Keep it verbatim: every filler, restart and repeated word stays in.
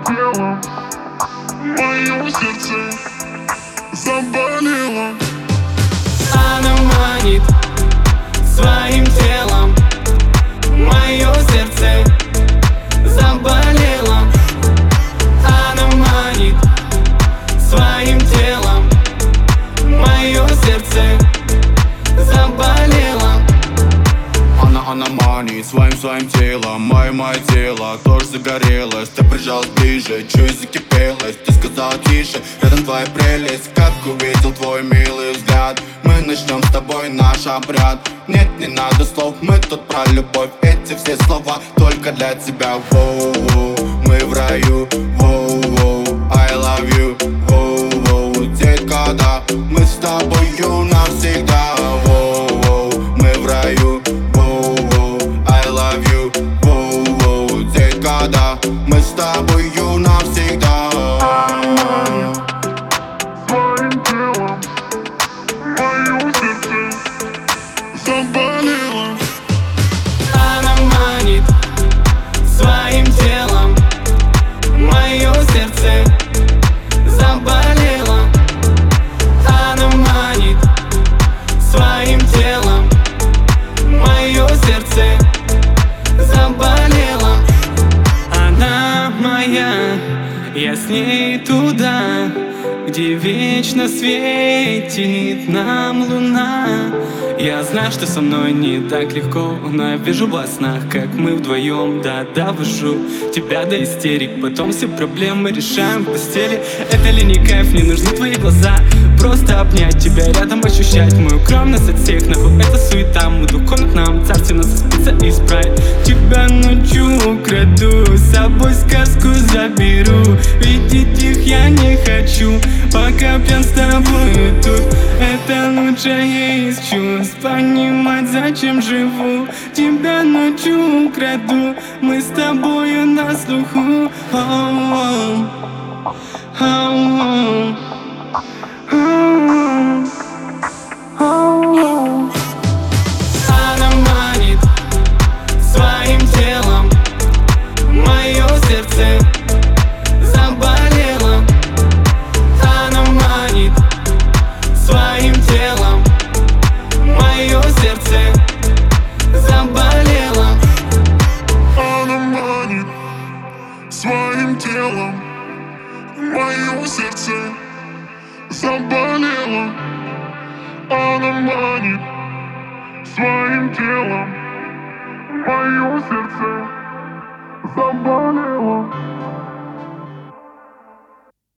телом мое сердце заболело. Она манит своим телом, мое сердце заболело. Она манит своим телом, мое сердце заболело. Она, она манит своим, своим телом, мое, мое тело тоже загорелось. Ты прижалась ближе, чуть закипелась. Ты сказала тише, рядом твоя прелесть. Как увидел твой милый взгляд, мы начнем с тобой наш обряд. Нет, не надо слов, мы тут про любовь. Эти все слова только для тебя. Воу-воу, мы в раю. Воу-воу, I love you. Воу-воу, детка, да, мы с тобою навсегда. Воу-воу, мы в раю. Да, мы с тобою навсегда. Своим телом мое сердце заболело. Она манит своим телом, мое сердце заболело. Она манит своим телом, мое сердце заболело. Она моя, я с ней туда, где вечно светит нам луна. Я знаю, что со мной не так легко, но я вижу во снах, как мы вдвоем. Да-да, вожу тебя до истерик, потом все проблемы решаем в постели. Это ли не кайф, не нужны твои глаза. Просто обнять тебя, рядом ощущать мою укромность от всех. Нахуй это суета, мы двухкомнат нам царственно заспится и спрайт. Тебя ночью украду, с собой сказку заберу. Видеть их я не хочу, пока пьян с тобой тут. Это лучшее из чувств, понимать, зачем живу. Тебя ночью украду, мы с тобою на слуху. Оу-оу, оу-оу, оу-оу, оу-оу. Она манит своим телом, мое сердце заболело. Она манит своим телом, мое сердце заболело. Она манит своим телом мое сердце заболело. Она манит своим телом мое сердце заболело.